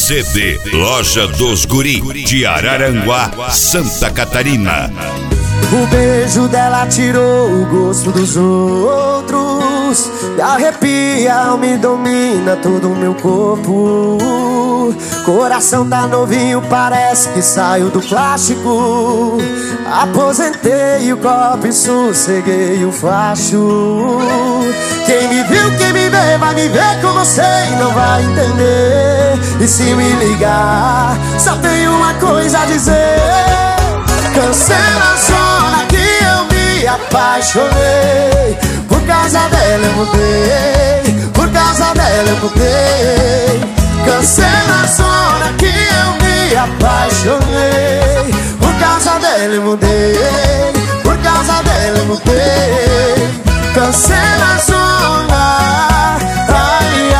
CD Loja dos Guri de Araranguá, Santa Catarina. O beijo dela tirou o gosto dos outros, me arrepia, me domina todo o meu corpo. Coração tá novinho, parece que saiu do plástico. Aposentei o copo e sosseguei o facho. Quem me viu, quem me vê, vai me ver com você e não vai entender. E se me ligar, só tenho uma coisa a dizer: cancela a zona que eu me apaixonei. Por causa dela eu mudei, por causa dela eu mudei. Cancela a zona que eu me apaixonei. Por causa dela eu mudei, por causa dela eu mudei. Cancela a zona, ai,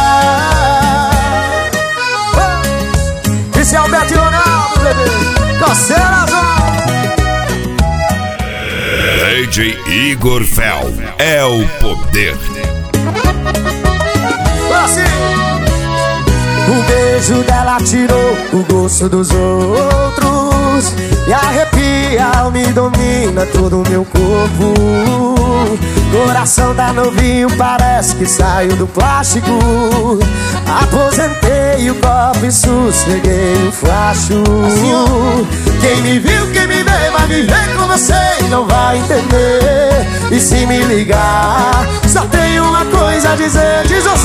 ai. Esse é o Beto Ronaldo, bebê. Cancela a zona. DJ Igor Fel é o poder. O beijo dela tirou o gosto dos outros, me arrepia, me domina todo o meu corpo. Coração tá novinho, parece que saiu do plástico. Aposentei o copo e sosseguei o facho. Quem me viu, quem me vê, vai me ver com você e não vai entender. E se me ligar, só tenho uma coisa a dizer. Diz você.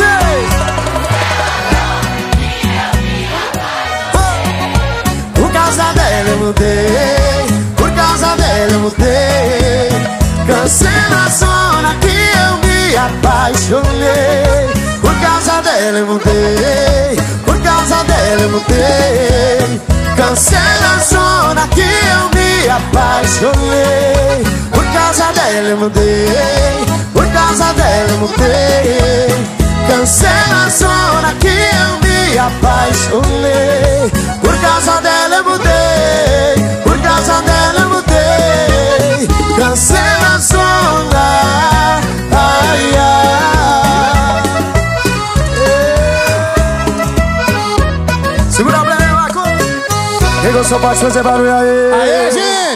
Por causa dela eu mudei, por causa dela eu mudei. Cancela a zona que eu me apaixonei. Por causa dela eu mudei, por causa dela eu mudei. Cancela a zona que eu me apaixonei. Por causa dela eu mudei, por causa dela eu mudei. Cancela a zona que eu me apaixonei. Por causa dela eu mudei, por causa dela eu mudei. Cancela a zona, ai, ai. Segura a plena, Marco. Quem gostou pode fazer barulho aí. Aê, gente!